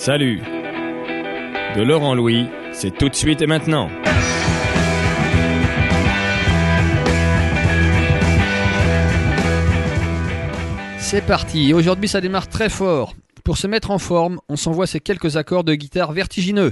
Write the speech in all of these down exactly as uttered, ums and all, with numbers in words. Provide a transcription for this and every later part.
Salut. De Laurent Louis, c'est tout de suite et maintenant. C'est parti, aujourd'hui ça démarre très fort. Pour se mettre en forme, on s'envoie ces quelques accords de guitare vertigineux.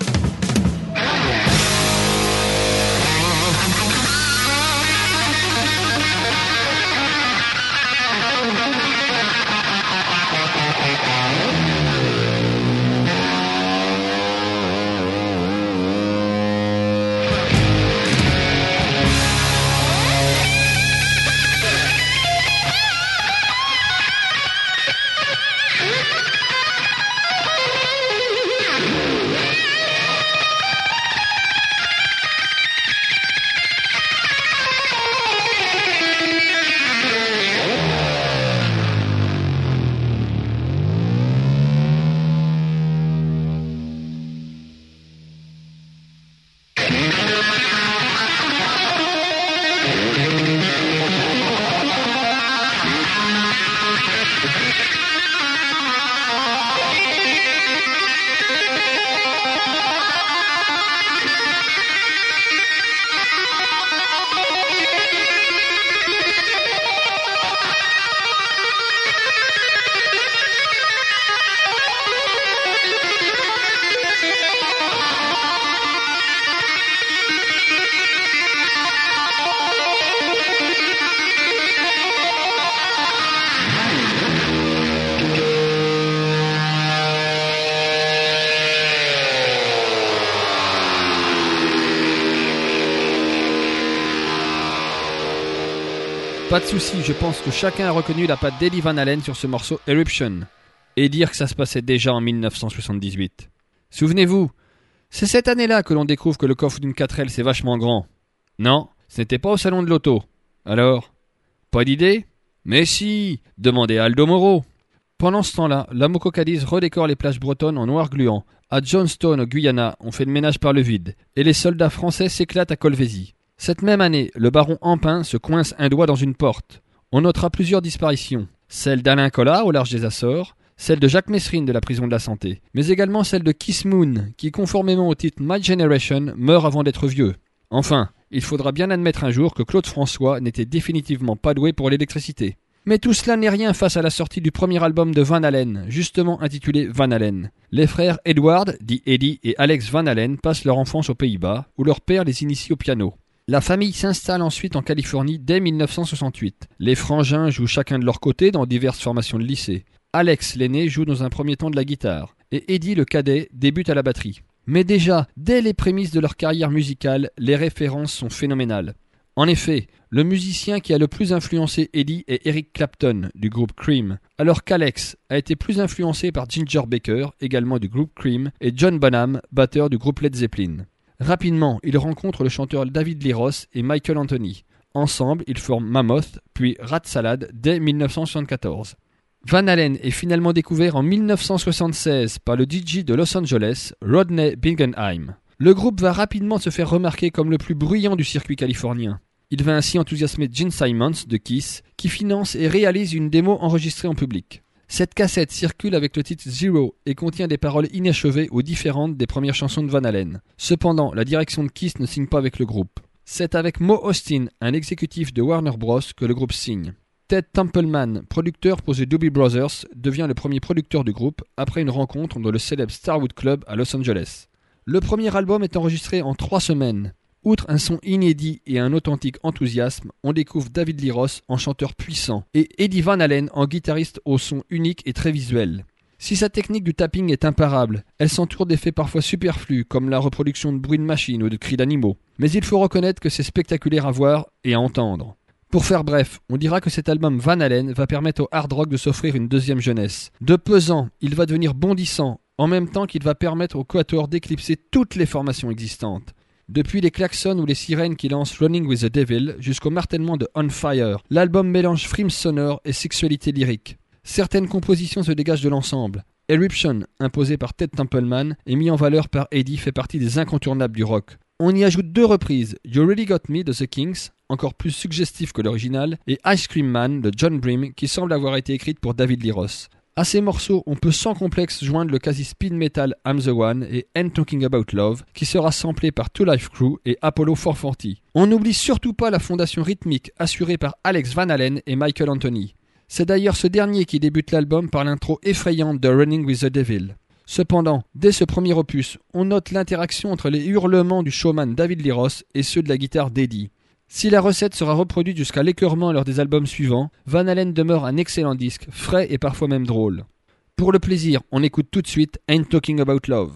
Pas de soucis, je pense que chacun a reconnu la patte d'Eddie Van Halen sur ce morceau Eruption. Et dire que ça se passait déjà en dix-neuf cent soixante-dix-huit. Souvenez-vous, c'est cette année-là que l'on découvre que le coffre d'une quatre L c'est vachement grand. Non, ce n'était pas au salon de l'auto. Alors, pas d'idée ? Mais si, demandez à Aldo Moro. Pendant ce temps-là, la Moco Cadiz redécore les plages bretonnes en noir gluant. À Johnstone, au Guyana, on fait le ménage par le vide. Et les soldats français s'éclatent à Colvézi. Cette même année, le baron Empain se coince un doigt dans une porte. On notera plusieurs disparitions. Celle d'Alain Collard au large des Açores, celle de Jacques Messrine de la prison de la Santé, mais également celle de Keith Moon, qui conformément au titre My Generation, meurt avant d'être vieux. Enfin, il faudra bien admettre un jour que Claude François n'était définitivement pas doué pour l'électricité. Mais tout cela n'est rien face à la sortie du premier album de Van Halen, justement intitulé Van Halen. Les frères Edward, dit Eddie, et Alex Van Halen passent leur enfance aux Pays-Bas, où leur père les initie au piano. La famille s'installe ensuite en Californie dès dix-neuf cent soixante-huit. Les frangins jouent chacun de leur côté dans diverses formations de lycée. Alex, l'aîné, joue dans un premier temps de la guitare, et Eddie, le cadet, débute à la batterie. Mais déjà, dès les prémices de leur carrière musicale, les références sont phénoménales. En effet, le musicien qui a le plus influencé Eddie est Eric Clapton, du groupe Cream, alors qu'Alex a été plus influencé par Ginger Baker, également du groupe Cream, et John Bonham, batteur du groupe Led Zeppelin. Rapidement, il rencontre le chanteur David Lee Roth et Michael Anthony. Ensemble, ils forment Mammoth, puis Rat Salad dès dix-neuf cent soixante-quatorze. Van Halen est finalement découvert en dix-neuf cent soixante-seize par le D J de Los Angeles, Rodney Bingenheim. Le groupe va rapidement se faire remarquer comme le plus bruyant du circuit californien. Il va ainsi enthousiasmer Gene Simmons de Kiss, qui finance et réalise une démo enregistrée en public. Cette cassette circule avec le titre Zero et contient des paroles inachevées ou différentes des premières chansons de Van Halen. Cependant, la direction de Kiss ne signe pas avec le groupe. C'est avec Mo Ostin, un exécutif de Warner Bros, que le groupe signe. Ted Templeman, producteur pour The Doobie Brothers, devient le premier producteur du groupe après une rencontre dans le célèbre Starwood Club à Los Angeles. Le premier album est enregistré en trois semaines. Outre un son inédit et un authentique enthousiasme, on découvre David Lee Roth en chanteur puissant et Eddie Van Halen en guitariste au son unique et très visuel. Si sa technique du tapping est imparable, elle s'entoure d'effets parfois superflus comme la reproduction de bruits de machines ou de cris d'animaux. Mais il faut reconnaître que c'est spectaculaire à voir et à entendre. Pour faire bref, on dira que cet album Van Halen va permettre au hard rock de s'offrir une deuxième jeunesse. De pesant, il va devenir bondissant, en même temps qu'il va permettre au Quatuor d'éclipser toutes les formations existantes. Depuis les klaxons ou les sirènes qui lancent Running with the Devil jusqu'au martèlement de On Fire, l'album mélange frimes sonores et sexualité lyrique. Certaines compositions se dégagent de l'ensemble. Eruption, imposé par Ted Templeman et mis en valeur par Eddie, fait partie des incontournables du rock. On y ajoute deux reprises, You Really Got Me de The Kings, encore plus suggestif que l'original, et Ice Cream Man de John Bream, qui semble avoir été écrite pour David Lee Roth. À ces morceaux, on peut sans complexe joindre le quasi speed metal I'm the One et Ain't Talking About Love, qui sera samplé par Two Live Crew et Apollo quatre cent quarante. On n'oublie surtout pas la fondation rythmique assurée par Alex Van Halen et Michael Anthony. C'est d'ailleurs ce dernier qui débute l'album par l'intro effrayante de Running with the Devil. Cependant, dès ce premier opus, on note l'interaction entre les hurlements du showman David Lee Roth et ceux de la guitare d'Eddie. Si la recette sera reproduite jusqu'à l'écœurement lors des albums suivants, Van Halen demeure un excellent disque, frais et parfois même drôle. Pour le plaisir, on écoute tout de suite Ain't Talking About Love.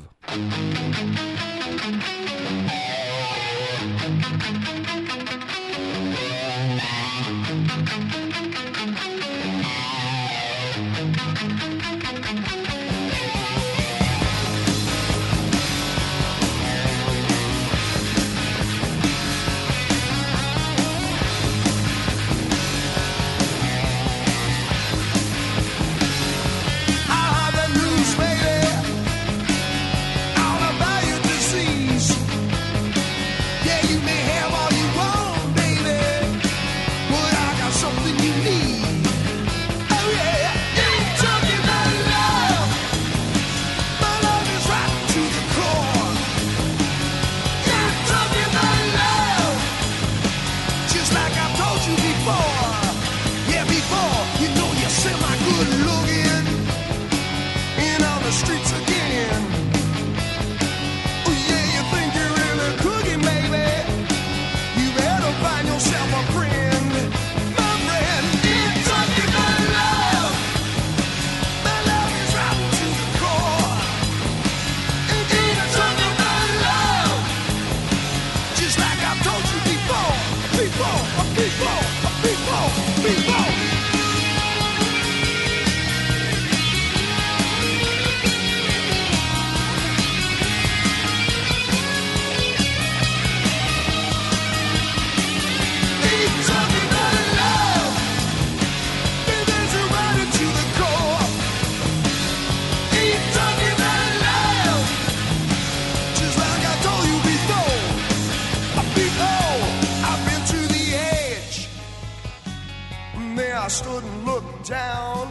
I stood and looked down.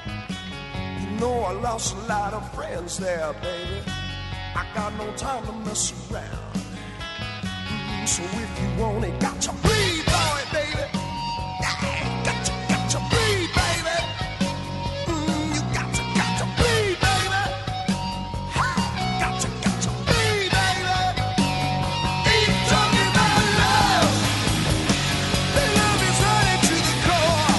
You know I lost a lot of friends there, baby. I got no time to mess around. Mm, so if you want it, got to breathe on it, baby. Yeah, got to, got to breathe, baby. Mm, you got to, got to breathe, baby. Ha, got to, got to breathe, baby. Keep talking about love. The love is running to the core.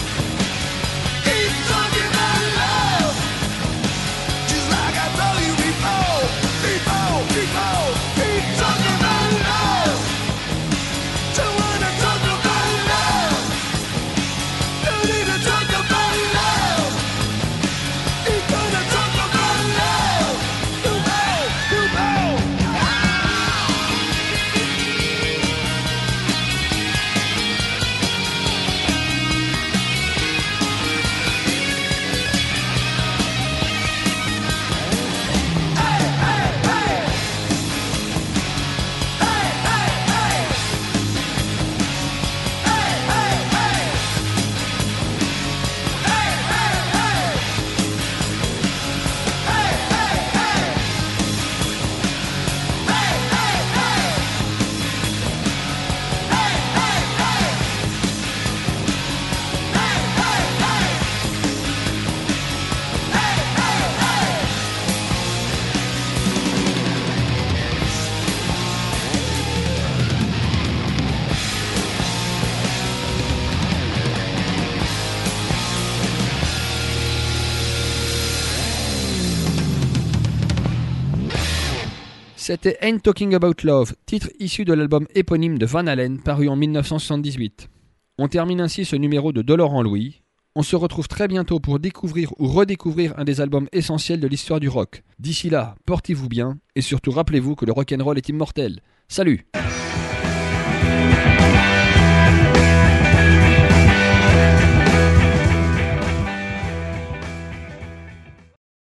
Keep talking about love. Just like I told you before. Before, before. Keep talking about love. Don't wanna talk about love. Don't need to talk about love. Ain't gonna talk about love. You know, you know. Hey, hey, hey. Hey, hey, hey. Hey, hey, hey. Hey, hey, hey. Hey, hey, hey. Hey, hey, hey. Hey, hey, hey. Hey, hey, hey. Hey, hey, hey. C'était Ain't Talking About Love, titre issu de l'album éponyme de Van Halen paru en dix-neuf cent soixante-dix-huit. On termine ainsi ce numéro de De Laurent Louis. On se retrouve très bientôt pour découvrir ou redécouvrir un des albums essentiels de l'histoire du rock. D'ici là, portez-vous bien et surtout rappelez-vous que le rock'n'roll est immortel. Salut!